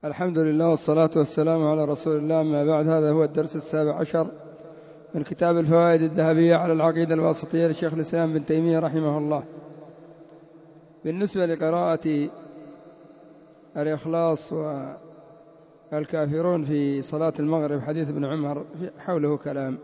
الحمد لله والصلاة والسلام على رسول الله. ما بعد، هذا هو الدرس 17 من كتاب الفوائد الذهبية على العقيدة الواسطية لشيخ الإسلام بن تيمية رحمه الله. بالنسبة لقراءة الإخلاص والكافرون في صلاة المغرب، حديث ابن عمر حوله كلام.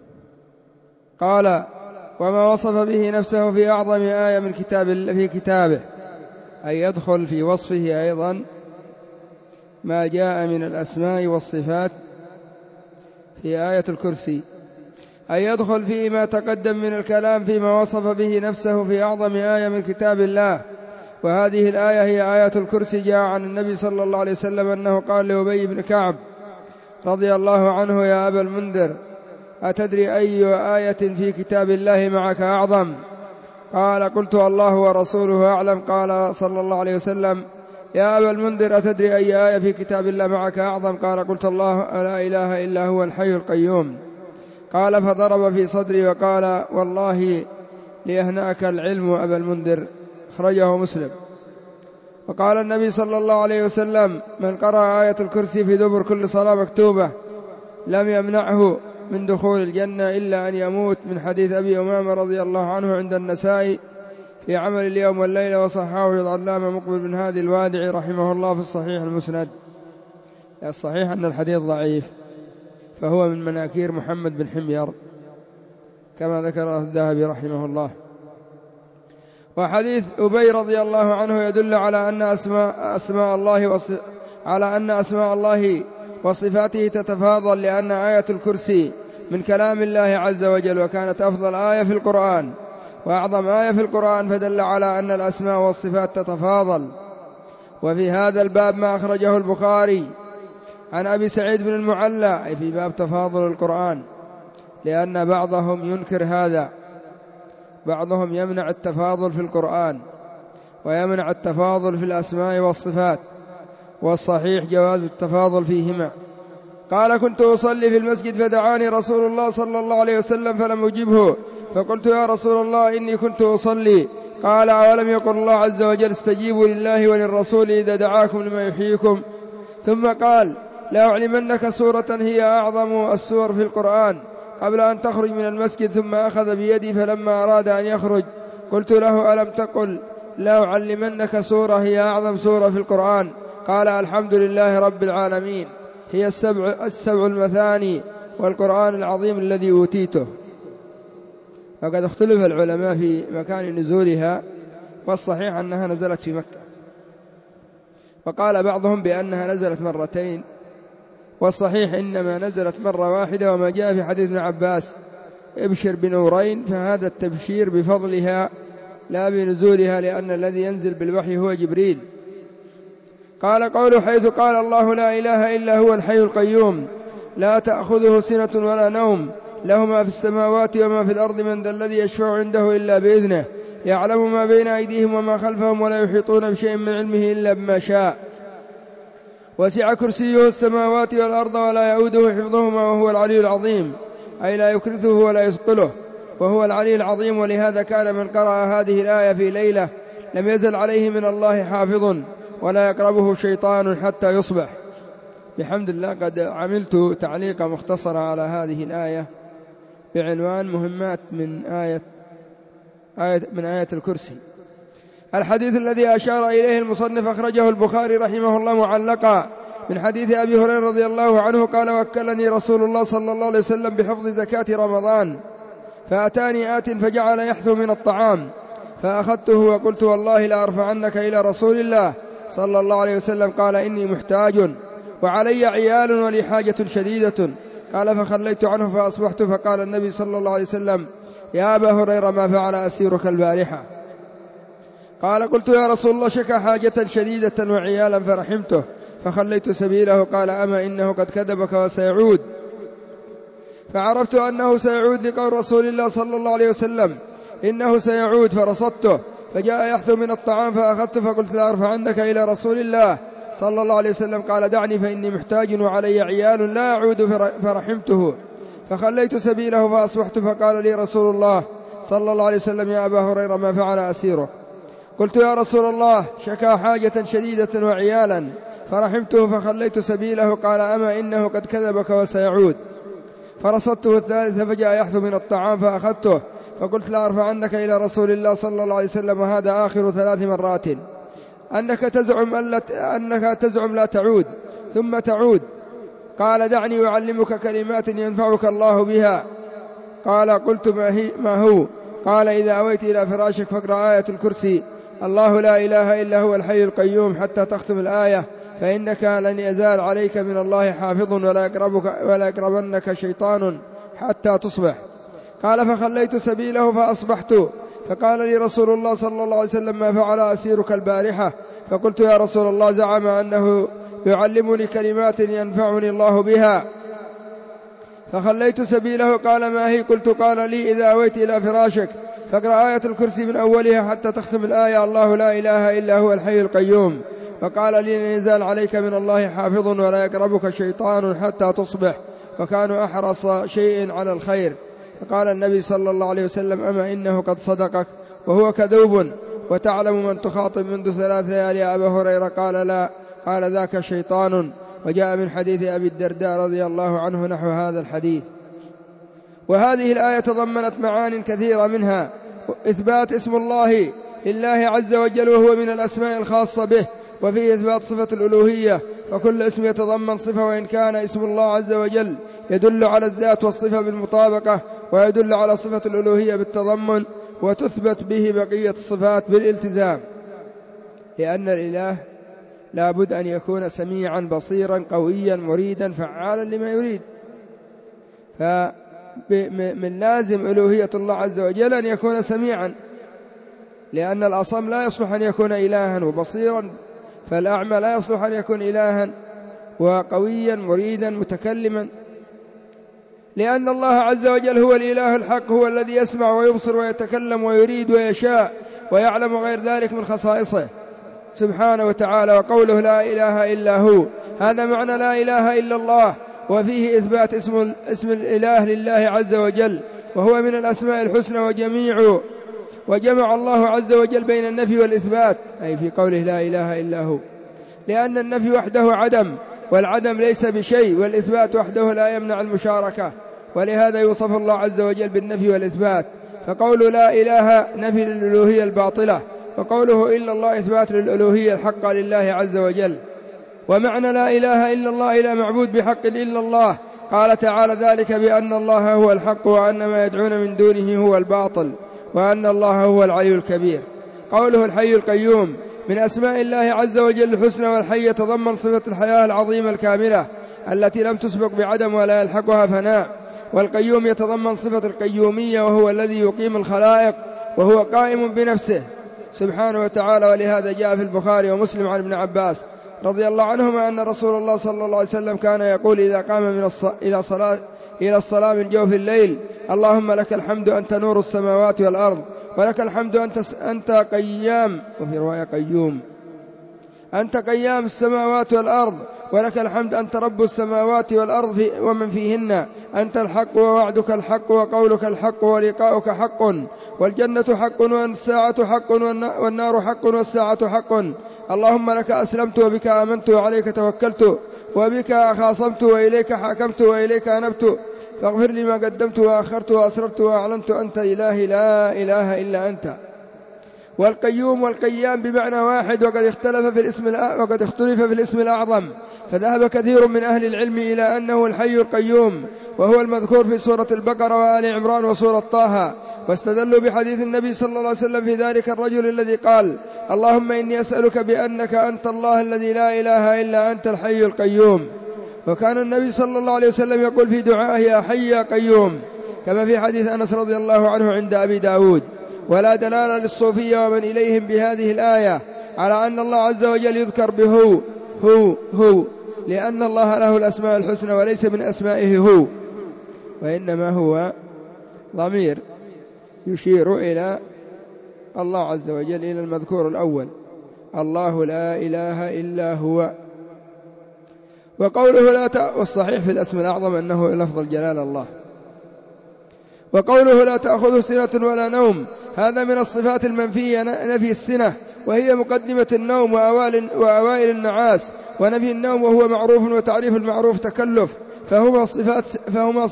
قال: وما وصف به نفسه في أعظم آية من في كتابه، أي يدخل في وصفه أيضا ما جاء من الأسماء والصفات في آية الكرسي، أي يدخل فيه ما تقدم من الكلام فيما وصف به نفسه في أعظم آية من كتاب الله. وهذه الآية هي آية الكرسي. جاء عن النبي صلى الله عليه وسلم أنه قال لأبي بن كعب رضي الله عنه: يا أبا المنذر، أتدري أي آية في كتاب الله معك أعظم؟ قال: قلت: الله ورسوله أعلم. قال صلى الله عليه وسلم: يا أبا المنذر، أتدري أي آية في كتاب الله معك أعظم؟ قال: قلت: الله لا إله إلا هو الحي القيوم. قال: فضرب في صدري وقال: والله ليهنأك العلم أبا المنذر. أخرجه مسلم. وقال النبي صلى الله عليه وسلم: من قرأ آية الكرسي في دبر كل صلاة مكتوبة لم يمنعه من دخول الجنة إلا أن يموت. من حديث أبي أمامة رضي الله عنه عند النسائي في عمل اليوم والليلة، وصححه العلامة مقبل بن هادي الوادعي رحمه الله في الصحيح المسند. الصحيح أن الحديث ضعيف، فهو من مناكير محمد بن حمير كما ذكره الذهبي رحمه الله. وحديث أبي رضي الله عنه يدل على أن أسماء الله وصفاته تتفاضل، لأن آية الكرسي من كلام الله عز وجل، وكانت أفضل آية في القرآن وأعظم آية في القرآن، فدل على أن الأسماء والصفات تتفاضل. وفي هذا الباب ما أخرجه البخاري عن أبي سعيد بن المعلى، أي في باب تفاضل القرآن، لأن بعضهم ينكر هذا، بعضهم يمنع التفاضل في القرآن ويمنع التفاضل في الأسماء والصفات، والصحيح جواز التفاضل فيهما. قال: كنت أصلي في المسجد فدعاني رسول الله صلى الله عليه وسلم فلم أجبه، فقلت: يا رسول الله، إني كنت أصلي. قال: أولم يقل الله عز وجل: استجيبوا لله وللرسول إذا دعاكم لما يحييكم؟ ثم قال: لأعلمنك سورة هي أعظم السور في القرآن قبل أن تخرج من المسجد. ثم أخذ بيدي فلما أراد أن يخرج قلت له: ألم تقل لأعلمنك سورة هي أعظم سورة في القرآن؟ قال: الحمد لله رب العالمين، هي السبع المثاني والقرآن العظيم الذي أوتيته. وقد اختلف العلماء في مكان نزولها، والصحيح أنها نزلت في مكة، وقال بعضهم بأنها نزلت مرتين، والصحيح إنما نزلت مرة واحدة. وما جاء في حديث ابن عباس: ابشر بنورين، فهذا التبشير بفضلها لا بنزولها، لأن الذي ينزل بالوحي هو جبريل. قال: قوله حيث قال: الله لا إله إلا هو الحي القيوم لا تأخذه سنة ولا نوم، له ما في السماوات وما في الأرض، من ذا الذي يشفع عنده إلا بإذنه، يعلم ما بين أيديهم وما خلفهم، ولا يحيطون بشيء من علمه إلا بما شاء، وسع كرسيه السماوات والأرض ولا يؤوده حفظهما وهو العلي العظيم، أي لا يكرثه ولا يثقله، وهو العلي العظيم. ولهذا كان من قرأ هذه الآية في ليلة لم يزل عليه من الله حافظ، ولا يقربه شيطان حتى يصبح. بحمد الله قد عملت تعليقا مختصرة على هذه الآية بعنوان مهمات من آية الكرسي. الحديث الذي أشار إليه المصنف أخرجه البخاري رحمه الله معلقا من حديث أبي هريرة رضي الله عنه قال: وكلني رسول الله صلى الله عليه وسلم بحفظ زكاة رمضان، فأتاني آت فجعل يحثو من الطعام، فأخذته وقلت: والله لا أرفعنك إلى رسول الله صلى الله عليه وسلم. قال: إني محتاج وعلي عيال ولي حاجة شديدة. قال: فخليت عنه فأصبحت، فقال النبي صلى الله عليه وسلم: يا أبا هريرة، ما فعل أسيرك البارحة؟ قال: قلت: يا رسول الله، شكى حاجة شديدة وعيالا فرحمته فخليت سبيله. قال: أما إنه قد كذبك وسيعود. فعرفت أنه سيعود لقول رسول الله صلى الله عليه وسلم: إنه سيعود، فرصدته فجاء يحثو من الطعام، فأخذته فقلت: لا أرفع عنك إلى رسول الله صلى الله عليه وسلم. قال: دعني فإني محتاج وعلي عيال لا أعود، فرحمته فخليت سبيله فأصبحت، فقال لي رسول الله صلى الله عليه وسلم: يا أبا هريرة، ما فعل أسيرك؟ قلت: يا رسول الله، شكى حاجة شديدة وعيالا فرحمته فخليت سبيله. قال أما إنه قد كذبك وسيعود. فرصدته الثالثة فجاء يحث من الطعام فأخذته فقلت لا أرفعنك إلى رسول الله صلى الله عليه وسلم وهذا آخر 3 مرات أنك تزعم لا تعود ثم تعود. قال دعني أعلمك كلمات ينفعك الله بها. قال قلت ما هو؟ قال إذا أويت إلى فراشك فاقرأ آية الكرسي الله لا إله إلا هو الحي القيوم حتى تختم الآية فإنك لن يزال عليك من الله حافظ ولا يقربنك شيطان حتى تصبح. قال فخليت سبيله فأصبحت. فقال لي رسول الله صلى الله عليه وسلم ما فعل أسيرك البارحة؟ فقلت يا رسول الله زعم أنه يعلمني كلمات ينفعني الله بها فخليت سبيله. قال ما هي؟ قلت قال لي إذا أويت إلى فراشك فاقرأ آية الكرسي من أولها حتى تختم الآية الله لا إله إلا هو الحي القيوم. فقال لي لن يزال عليك من الله حافظ ولا يقربك شيطان حتى تصبح. وكانوا أحرص شيء على الخير. فقال النبي صلى الله عليه وسلم أما إنه قد صدقك وهو كذوب وتعلم من تخاطب منذ 3 ليالي يا أبا هريرة؟ قال لا. قال ذاك شيطان. وجاء من حديث أبي الدرداء رضي الله عنه نحو هذا الحديث. وهذه الآية تضمنت معان كثيرة منها إثبات اسم الله لله عز وجل وهو من الأسماء الخاصة به وفيه إثبات صفة الألوهية وكل اسم يتضمن صفة وإن كان اسم الله عز وجل يدل على الذات والصفة بالمطابقة ويدل على صفة الألوهية بالتضمن وتثبت به بقية الصفات بالالتزام لأن الإله لا بد أن يكون سميعا بصيرا قويا مريدا فعالا لما يريد. فمن لازم ألوهية الله عز وجل أن يكون سميعا لأن الأصم لا يصلح أن يكون إلها وبصيرا فالأعمى لا يصلح أن يكون إلها وقويا مريدا متكلما لأن الله عز وجل هو الإله الحق هو الذي يسمع ويبصر ويتكلم ويريد ويشاء ويعلم غير ذلك من خصائصه سبحانه وتعالى. وقوله لا إله إلا هو هذا معنى لا إله إلا الله وفيه إثبات اسم الإله لله عز وجل وهو من الأسماء الحسنى وجمع الله عز وجل بين النفي والإثبات أي في قوله لا إله إلا هو لأن النفي وحده عدم والعدم ليس بشيء والإثبات وحده لا يمنع المشاركة ولهذا يوصف الله عز وجل بالنفي والإثبات. فقول لا إله نفي للألوهية الباطلة وقوله إلا الله إثبات للألوهية الحق لله عز وجل. ومعنى لا إله إلا الله لا معبود بحق إلا الله قال تعالى ذلك بأن الله هو الحق وأن ما يدعون من دونه هو الباطل وأن الله هو العلي الكبير. قوله الحي القيوم من أسماء الله عز وجل الحسنى والحي يتضمن صفة الحياة العظيمة الكاملة التي لم تسبق بعدم ولا يلحقها فناء. والقيوم يتضمن صفة القيومية وهو الذي يقيم الخلائق وهو قائم بنفسه سبحانه وتعالى. ولهذا جاء في البخاري ومسلم عن ابن عباس رضي الله عنهما أن رسول الله صلى الله عليه وسلم كان يقول إذا قام إلى الصلاة من جوف الليل اللهم لك الحمد أنت نور السماوات والأرض ولك الحمد أنت قيام وفي رواية قيوم أنت قيام السماوات والأرض ولك الحمد أنت رب السماوات والأرض ومن فيهن أنت الحق ووعدك الحق وقولك الحق ولقاؤك حق والجنة حق والساعة حق والنار حق والساعة حق اللهم لك أسلمت وبك آمنت وعليك توكلت وبك خاصمت وإليك حاكمت وإليك أنبت فاغفر لي ما قدمت وأخرت وأسررت وأعلنت أنت إلهي لا إله إلا أنت. والقيوم والقيام بمعنى واحد وقد اختلف في الاسم الأعظم فذهب كثير من أهل العلم إلى أنه الحي القيوم وهو المذكور في سورة البقرة وآل عمران وسورة طه واستدلوا بحديث النبي صلى الله عليه وسلم في ذلك الرجل الذي قال اللهم إني أسألك بأنك أنت الله الذي لا إله إلا أنت الحي القيوم. وكان النبي صلى الله عليه وسلم يقول في دعائه يا حي يا قيوم كما في حديث أنس رضي الله عنه عند أبي داود. ولا دلالة للصوفية ومن إليهم بهذه الآية على أن الله عز وجل يذكر به هو لأن الله له الأسماء الحسنى وليس من أسمائه هو وإنما هو ضمير يشير إلى الله عز وجل إلى المذكور الأول الله لا إله إلا هو. وقوله والصحيح في الاسم الأعظم أنه لفظ الجلال الله. وقوله لا تأخذه سنة ولا نوم هذا من الصفات المنفية نفي السنة وهي مقدمة النوم وأوائل النعاس، ونفي النوم وهو معروف، وتعريف المعروف تكلف، فهما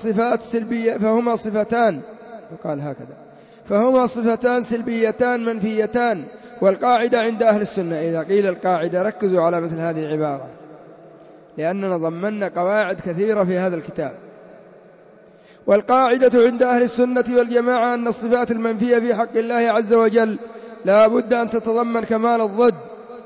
صفتان سلبيتان منفيتان. والقاعدة عند أهل السنة، إذا قيل القاعدة ركزوا على مثل هذه العبارة، لأننا ضمننا قواعد كثيرة في هذا الكتاب. والقاعدة عند أهل السنة والجماعة أن الصفات المنفية في حق الله عز وجل لا بد أن تتضمن كمال الضد،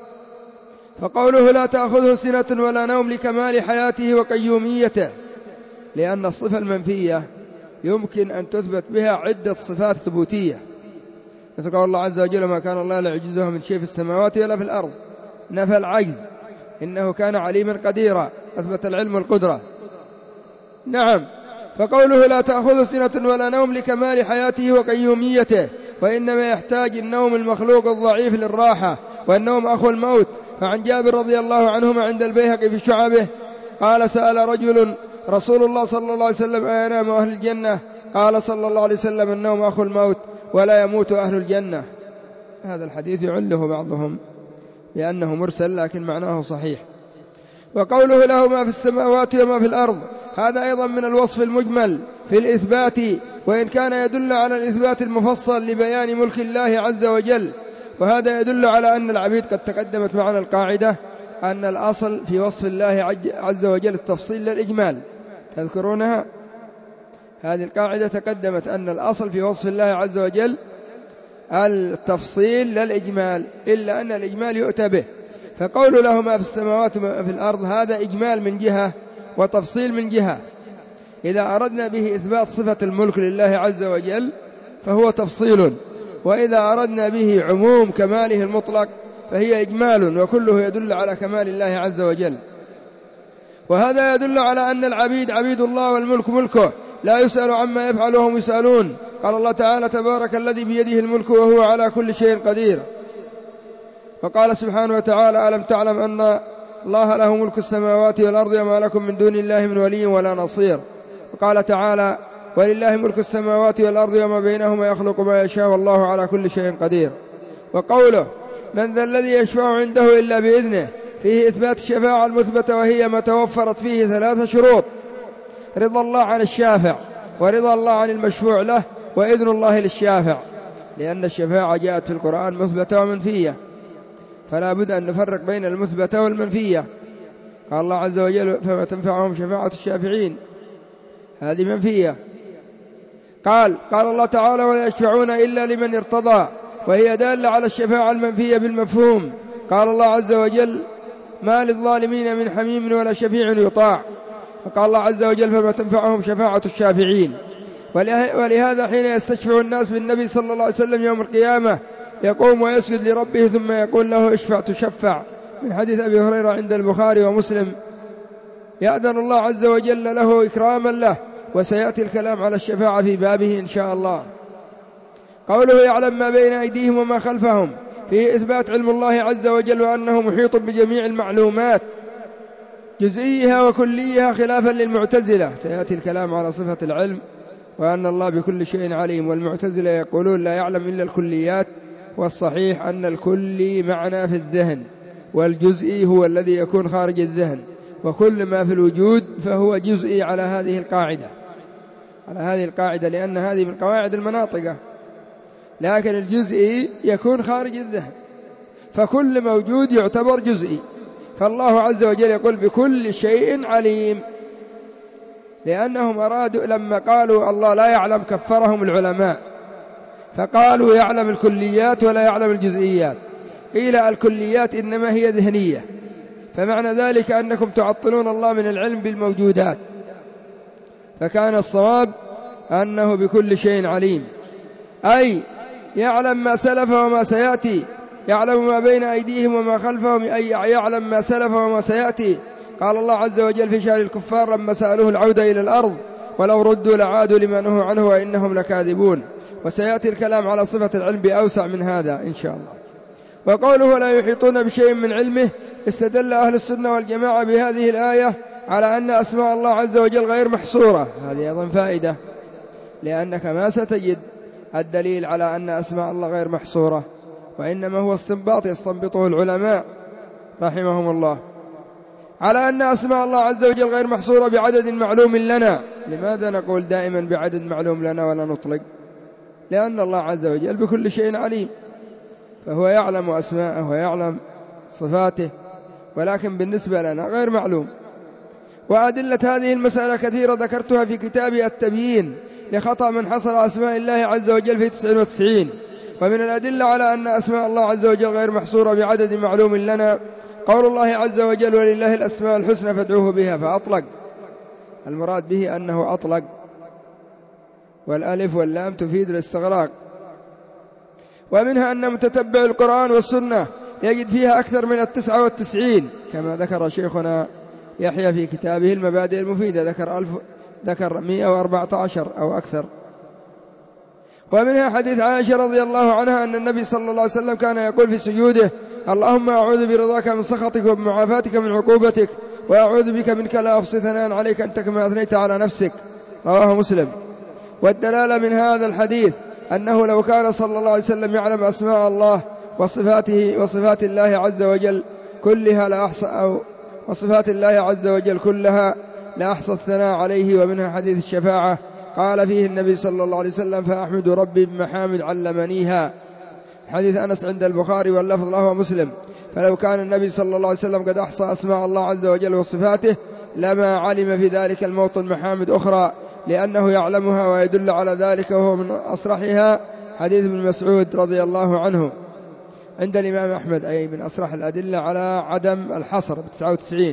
فقوله لا تأخذه سنة ولا نوم لكمال حياته وقيوميته، لأن الصفة المنفية يمكن أن تثبت بها عدة صفات ثبوتية، مثل قول الله عز وجل ما كان الله ليعجزه من شيء في السماوات ولا في الأرض، نفى العجز، إنه كان عليما قديرا، أثبت العلم والقدرة. نعم، فقوله لا تأخذ سنة ولا نوم لكمال حياته وقيوميته، وإنما يحتاج النوم المخلوق الضعيف للراحة، والنوم أخو الموت. فعن جابر رضي الله عنهما عند البيهقي في شعبه قال سأل رجل رسول الله صلى الله عليه وسلم أينام أهل الجنة؟ قال صلى الله عليه وسلم النوم أخو الموت ولا يموت أهل الجنة. هذا الحديث يعله بعضهم لأنه مرسل، لكن معناه صحيح. وقوله له ما في السماوات وما في الأرض، هذا أيضا من الوصف المجمل في الإثبات، وإن كان يدل على الإثبات المفصل لبيان ملك الله عز وجل. وهذا يدل على أن العبيد قد تقدمت معنا القاعدة أن الأصل في وصف الله عز وجل التفصيل للإجمال، تذكرونها؟ هذه القاعدة تقدمت أن الأصل في وصف الله عز وجل التفصيل للإجمال، إلا أن الإجمال يؤتى به. فقول له ما في السماوات وما في الأرض هذا إجمال من جهة وتفصيل من جهة. إذا أردنا به إثبات صفة الملك لله عز وجل فهو تفصيل، وإذا أردنا به عموم كماله المطلق فهي إجمال، وكله يدل على كمال الله عز وجل. وهذا يدل على أن العبيد عبيد الله والملك ملكه، لا يسأل عما يفعل وهم يسألون. قال الله تعالى تبارك الذي بيده الملك وهو على كل شيء قدير. وقال سبحانه وتعالى ألم تعلم أن الله له ملك السماوات والأرض وما لكم من دون الله من ولي ولا نصير. وقال تعالى ولله ملك السماوات والأرض وما بينهما يخلق ما يشاء والله على كل شيء قدير. وقوله من ذا الذي يشفع عنده إلا بإذنه فيه إثبات الشفاعة المثبتة، وهي ما توفرت فيه 3 شروط: رضا الله عن الشافع، ورضا الله عن المشفوع له، وإذن الله للشافع. لأن الشفاعة جاءت في القرآن مثبتة ومنفية، فلا بد أن نفرق بين المثبتة والمنفية. قال الله عز وجل فما تنفعهم شفاعة الشافعين، هذه منفية. قال الله تعالى ولا يشفعون إلا لمن ارتضى، وهي دالة على الشفاعة المنفية بالمفهوم. قال الله عز وجل ما للظالمين من حميم ولا شفيع يطاع. وقال الله عز وجل فما تنفعهم شفاعة الشافعين. ولهذا حين يستشفع الناس بالنبي صلى الله عليه وسلم يوم القيامة يقوم ويسجد لربه ثم يقول له اشفع تشفع، من حديث أبي هريرة عند البخاري ومسلم. يأذن الله عز وجل له إكراما له، وسيأتي الكلام على الشفاعة في بابه إن شاء الله. قوله يعلم ما بين أيديهم وما خلفهم فيه إثبات علم الله عز وجل، وأنه محيط بجميع المعلومات جزئيها وكليها، خلافا للمعتزلة. سيأتي الكلام على صفة العلم وأن الله بكل شيء عليم، والمعتزلة يقولون لا يعلم إلا الكليات، والصحيح أن الكلي معنى في الذهن، والجزئي هو الذي يكون خارج الذهن، وكل ما في الوجود فهو جزئي على هذه القاعدة، لأن هذه من قواعد المناطقة. لكن الجزئي يكون خارج الذهن، فكل موجود يعتبر جزئي. فالله عز وجل يقول بكل شيء عليم، لأنهم أرادوا لما قالوا الله لا يعلم كفرهم العلماء، فقالوا يعلم الكليات ولا يعلم الجزئيات. قيل الكليات إنما هي ذهنية، فمعنى ذلك أنكم تعطلون الله من العلم بالموجودات. فكان الصواب أنه بكل شيء عليم، أي يعلم ما سلف وما سيأتي، يعلم ما بين أيديهم وما خلفهم، أي يعلم ما سلف وما سيأتي. قال الله عز وجل في شأن الكفار لما سألوه العودة إلى الأرض ولو ردوا لعادوا لما نهوا عنه وإنهم لكاذبون. وسيأتي الكلام على صفة العلم بأوسع من هذا إن شاء الله. وقوله ولا يحيطون بشيء من علمه، استدل أهل السنة والجماعة بهذه الآية على أن أسماء الله عز وجل غير محصورة. هذه أيضا فائدة، لأنك ما ستجد الدليل على أن أسماء الله غير محصورة، وإنما هو استنباط يستنبطه العلماء رحمهم الله على أن أسماء الله عز وجل غير محصورة بعدد معلوم لنا. لماذا نقول دائما بعدد معلوم لنا ولا نطلق؟ لأن الله عز وجل بكل شيء عليم، فهو يعلم أسماءه ويعلم صفاته، ولكن بالنسبة لنا غير معلوم. وأدلة هذه المسألة كثيرة ذكرتها في كتابي التبيين لخطأ من حصر أسماء الله عز وجل في 99. ومن الأدلة على أن أسماء الله عز وجل غير محصورة بعدد معلوم لنا قول الله عز وجل ولله الأسماء الحسنى فادعوه بها، فأطلق، المراد به أنه أطلق، والألف واللام تفيد الاستغراق. ومنها أن متتبع القرآن والسنة يجد فيها أكثر من 99 كما ذكر شيخنا يحيى في كتابه المبادئ المفيدة، ذكر 114 أو أكثر. ومنها حديث عائشة رضي الله عنها أن النبي صلى الله عليه وسلم كان يقول في سجوده اللهم أعوذ برضاك من سخطك وبمعافاتك من عقوبتك وأعوذ بك منك لا أحصي ثناء عليك أنت كما أثنيت على نفسك، رواه مسلم. والدلالة من هذا الحديث أنه لو كان صلى الله عليه وسلم يعلم أسماء الله وصفات الله عز وجل كلها وصفات الله عز وجل كلها لأحصى الثناء عليه. ومنها حديث الشفاعة قال فيه النبي صلى الله عليه وسلم فأحمد ربي بمحامد علمنيها، حديث أنس عند البخاري واللفظ له مسلم. فلو كان النبي صلى الله عليه وسلم قد أحصى أسماء الله عز وجل وصفاته لما علم في ذلك الموطن محامد أخرى لأنه يعلمها ويدل على ذلك، وهو من أصرحها حديث ابن مسعود رضي الله عنه عند الإمام أحمد، أي من أصرح الأدلة على عدم الحصر ب99.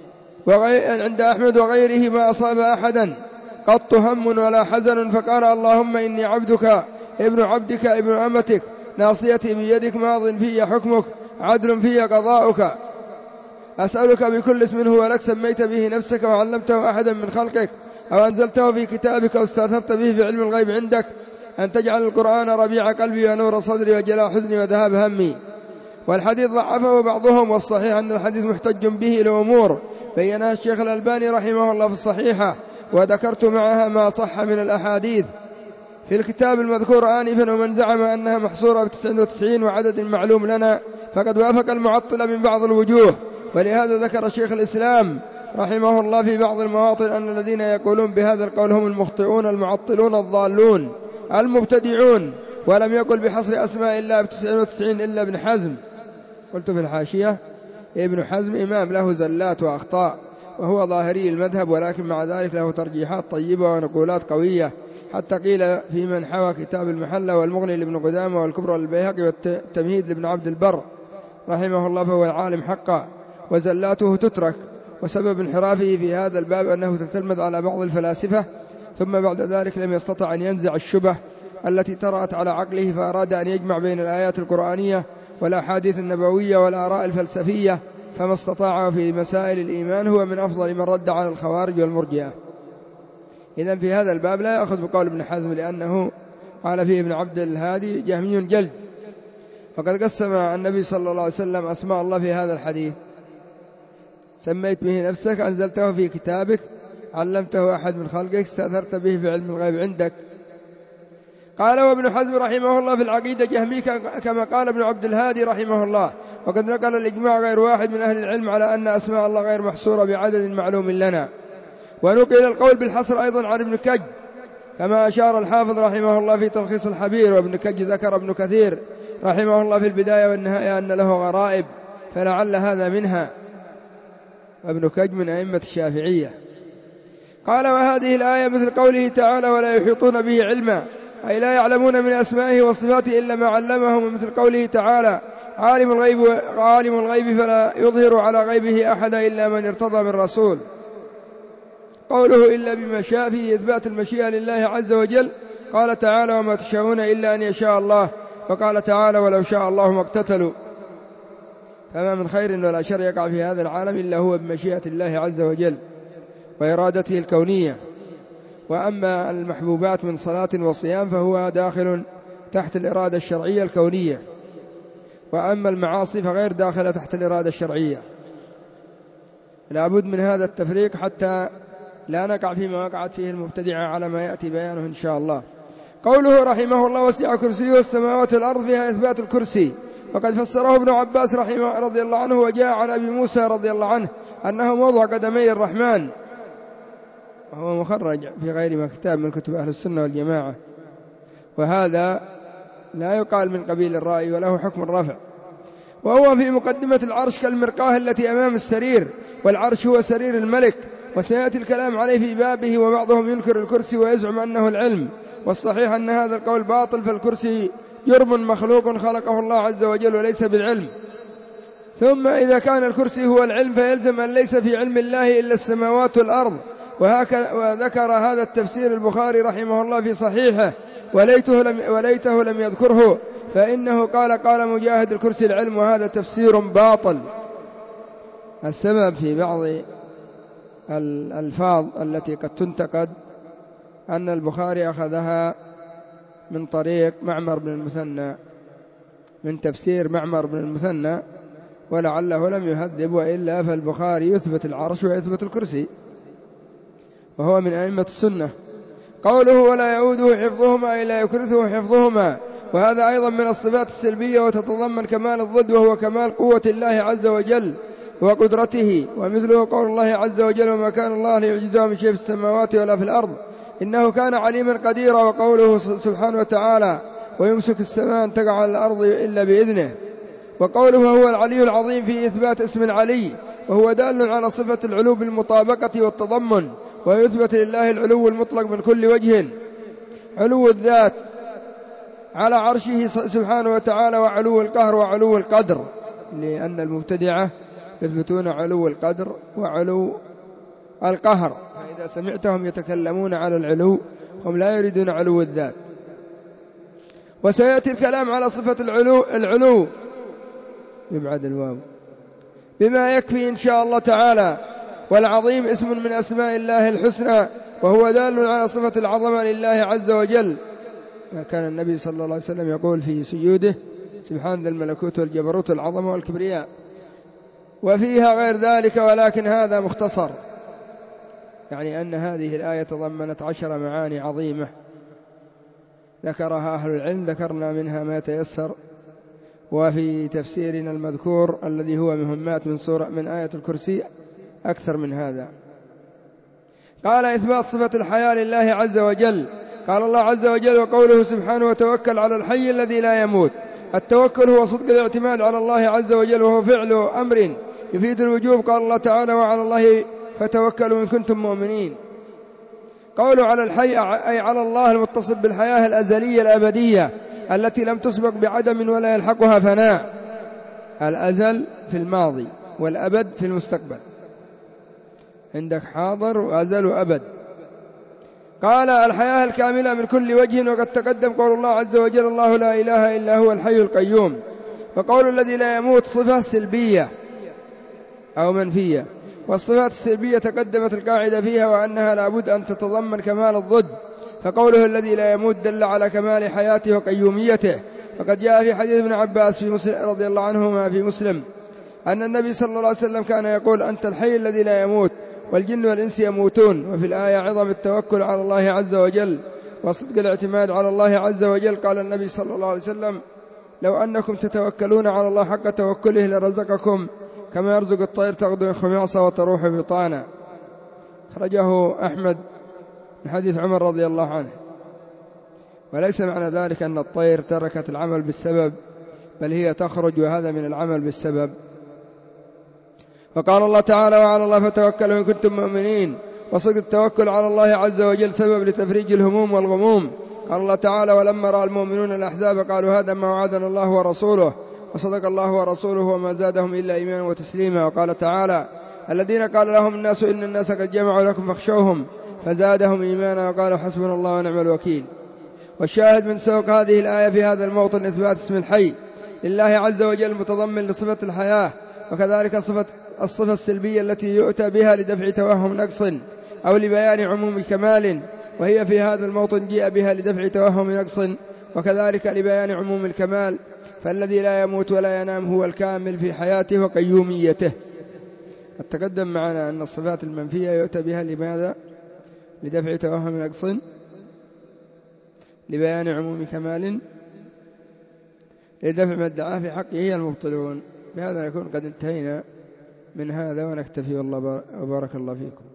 عند أحمد وغيره ما أصاب أحدا قط هم ولا حزن فقال اللهم إني عبدك ابن عبدك ابن أمتك ناصيتي بيدك ماض في حكمك عدل في قضاؤك أسألك بكل اسم هو لك سميت به نفسك وعلمته أحدا من خلقك أو أنزلته في كتابك أو استأثرت به في علم الغيب عندك أن تجعل القرآن ربيع قلبي ونور صدري وجلاء حزني وذهاب همي. والحديث ضعفه بعضهم، والصحيح أن الحديث محتج به لأمور بينها الشيخ الألباني رحمه الله في الصحيحة، وذكرت معها ما صح من الأحاديث في الكتاب المذكور آنفا. ومن زعم أنها محصورة ب99 وعدد معلوم لنا فقد وافق المعطل من بعض الوجوه. ولهذا ذكر شيخ الإسلام رحمه الله في بعض المواطن أن الذين يقولون بهذا القول هم المخطئون المعطلون الضالون المبتدعون، ولم يقل بحصر أسماء الله ب99 إلا ابن حزم. قلت في الحاشية ابن حزم إمام له زلات وأخطاء وهو ظاهري المذهب، ولكن مع ذلك له ترجيحات طيبة ونقولات قوية، حتى قيل في من حوى كتاب المحلة والمغني لابن قدامة والكبرى للبيهقي والتمهيد لابن عبد البر رحمه الله فهو العالم حقا وزلاته تترك. وسبب انحرافه في هذا الباب أنه تتلمذ على بعض الفلاسفة ثم بعد ذلك لم يستطع أن ينزع الشبه التي طرأت على عقله، فأراد أن يجمع بين الآيات القرآنية والأحاديث النبوية والآراء الفلسفية، فما استطاع في مسائل الإيمان هو من أفضل من رد على الخوارج والمرجئة. إذن في هذا الباب لا يأخذ بقول ابن حزم، لأنه قال فيه ابن عبد الهادي جهمي جلد. فقد قسم النبي صلى الله عليه وسلم أسماء الله في هذا الحديث سميت به نفسك أنزلته في كتابك علمته أحد من خلقك استأثرت به في علم الغيب عندك. قال وابن حزم رحمه الله في العقيدة جهمي كما قال ابن عبد الهادي رحمه الله. وقد نقل الإجماع غير واحد من أهل العلم على أن أسماء الله غير محصورة بعدد معلوم لنا. ونقل القول بالحصر أيضا عن ابن كج كما أشار الحافظ رحمه الله في تلخيص الحبير. وابن كج ذكر ابن كثير رحمه الله في البداية والنهاية أن له غرائب فلعل هذا منها. وابن كج من أئمة الشافعية. قال وهذه الآية مثل قوله تعالى ولا يحيطون به علما، أي لا يعلمون من أسمائه وصفاته إلا ما علمهم، مثل قوله تعالى عالم الغيب فلا يظهر على غيبه أحدا إلا من ارتضى من رسول. قوله إلا بما شاء فيه إثبات المشيئة لله عز وجل. قال تعالى وما تشاءون إلا أن يشاء الله. وقال تعالى ولو شاء الله ما اقتتلوا. فما من خير ولا شر يقع في هذا العالم إلا هو بمشيئة الله عز وجل وإرادته الكونية. وأما المحبوبات من صلاة وصيام فهو داخل تحت الإرادة الشرعية الكونية، وأما المعاصي فغير داخلة تحت الإرادة الشرعية. لابد من هذا التفريق حتى لا نقع فيما وقعت فيه المبتدعة على ما يأتي بيانه إن شاء الله. قوله رحمه الله وسع كرسيه السماوات والأرض فيها إثبات الكرسي، وقد فسره ابن عباس رضي الله عنه، وجاء عن أبي موسى رضي الله عنه أنه موضع قدمي الرحمن، وهو مخرج في غير ما كتاب من كتب أهل السنة والجماعة، وهذا لا يقال من قبيل الرأي وله حكم الرفع. وهو في مقدمة العرش كالمرقاة التي أمام السرير، والعرش هو سرير الملك، وسيأتي الكلام عليه في بابه. وبعضهم ينكر الكرسي ويزعم أنه العلم، والصحيح أن هذا القول باطل، فالكرسي جرم مخلوق خلقه الله عز وجل وليس بالعلم. ثم إذا كان الكرسي هو العلم فيلزم أن ليس في علم الله إلا السماوات والأرض، وذكر هذا التفسير البخاري رحمه الله في صحيحه، وليته لم يذكره، فإنه قال مجاهد الكرسي العلم، وهذا تفسير باطل. السبب في بعض الألفاظ التي قد تنتقد أن البخاري أخذها من طريق معمر بن المثنى، من تفسير معمر بن المثنى، ولعله لم يهذب، وإلا فالبخاري يثبت العرش ويثبت الكرسي، وهو من أئمة السنة. قوله ولا يؤوده حفظهما أي لا يكرثه حفظهما، وهذا أيضا من الصفات السلبية، وتتضمن كمال الضد، وهو كمال قوة الله عز وجل وقدرته. ومثله قول الله عز وجل وما كان الله ليعجزه من شيء في السماوات ولا في الأرض إنه كان عليما قديرا. وقوله سبحانه وتعالى ويمسك السماء أن تقع على الأرض إلا بإذنه. وقوله هو العلي العظيم في إثبات اسم العلي، وهو دال على صفة العلو بالمطابقة والتضمن، ويثبت لله العلو المطلق من كل وجه، علو الذات على عرشه سبحانه وتعالى، وعلو القهر وعلو القدر، لأن المبتدعة يثبتون علو القدر وعلو القهر، فإذا سمعتهم يتكلمون على العلو هم لا يريدون علو الذات. وسيأتي الكلام على صفة العلو يبعد الواو بما يكفي إن شاء الله تعالى. والعظيم اسم من أسماء الله الحسنى، وهو دال على صفة العظمة لله عز وجل. كان النبي صلى الله عليه وسلم يقول في سجوده سبحان ذا الملكوت والجبروت والعظمة والكبرياء، وفيها غير ذلك، ولكن هذا مختصر، يعني أن هذه الآية تضمنت 10 معاني عظيمة ذكرها أهل العلم، ذكرنا منها ما يتيسر، وفي تفسيرنا المذكور الذي هو مهمات من آية الكرسي أكثر من هذا. قال إثبات صفة الحياة لله عز وجل. قال الله عز وجل وقوله سبحانه وتوكل على الحي الذي لا يموت. التوكل هو صدق الاعتماد على الله عز وجل، وهو فعل أمر يفيد الوجوب. قال الله تعالى وعلى الله فتوكلوا إن كنتم مؤمنين. قوله على الحي أي على الله المتصف بالحياة الأزلية الأبدية التي لم تسبق بعدم ولا يلحقها فناء. الأزل في الماضي والأبد في المستقبل، عندك حاضر وأزل وأبد. قال الحياة الكاملة من كل وجه، وقد تقدم قول الله عز وجل الله لا إله إلا هو الحي القيوم. وقول الذي لا يموت صفة سلبية أو منفية، والصفات السلبية تقدمت القاعدة فيها وأنها لابد أن تتضمن كمال الضد، فقوله الذي لا يموت دل على كمال حياته وقيوميته. وقد جاء في حديث ابن عباس في مسلم رضي الله عنهما في مسلم أن النبي صلى الله عليه وسلم كان يقول أنت الحي الذي لا يموت والجن والإنس يموتون. وفي الآية عظم التوكل على الله عز وجل وصدق الاعتماد على الله عز وجل. قال النبي صلى الله عليه وسلم لو أنكم تتوكلون على الله حق توكله لرزقكم كما يرزق الطير تغدو خماصة وتروح بطانا. خرجه أحمد من حديث عمر رضي الله عنه. وليس معنى ذلك أن الطير تركت العمل بالسبب، بل هي تخرج، وهذا من العمل بالسبب. وقال الله تعالى وعلى الله فتوكلوا إن كنتم مؤمنين. وصدق التوكل على الله عز وجل سبب لتفريج الهموم والغموم. قال الله تعالى ولما رأى المؤمنون الأحزاب قالوا هذا ما وعدنا الله ورسوله، وصدق الله ورسوله وما زادهم إلا إيمانا وتسليما. وقال تعالى الذين قال لهم الناس إن الناس قد جمعوا لكم فاخشوهم فزادهم إيمانا وقالوا حسبنا الله ونعم الوكيل. والشاهد من سوق هذه الآية في هذا الموطن إثبات اسم الحي لله عز وجل متضمن لصفة الحياة، وكذلك الصفة السلبية التي يؤتى بها لدفع توهم نقص أو لبيان عموم كمال، وهي في هذا الموطن جاء بها لدفع توهم نقص وكذلك لبيان عموم الكمال. فالذي لا يموت ولا ينام هو الكامل في حياته وقيوميته. قد تقدم معنا أن الصفات المنفية يؤتى بها لماذا؟ لدفع توهم نقص، لبيان عموم كمال لدفع ما ادعاه في حقه المبطلون. بهذا يكون قد انتهينا من هذا ونكتفي، والله بارك الله فيكم.